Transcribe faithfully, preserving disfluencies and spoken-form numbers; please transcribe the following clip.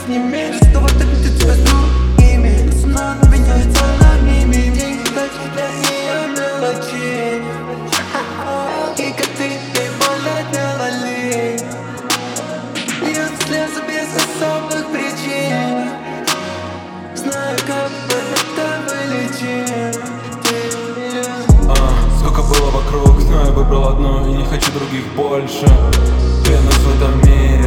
не меньше. Снова встретить тебя с другими. Цена меняется на мими. Деньги дальше для нее мелочи. И как ты, ты больно делали. Льют слезы без особых причин. Знаю, как бы это вылечить. А, сколько было вокруг, знаю, выбрал одно и не хочу других больше. Клянусь в этом мире.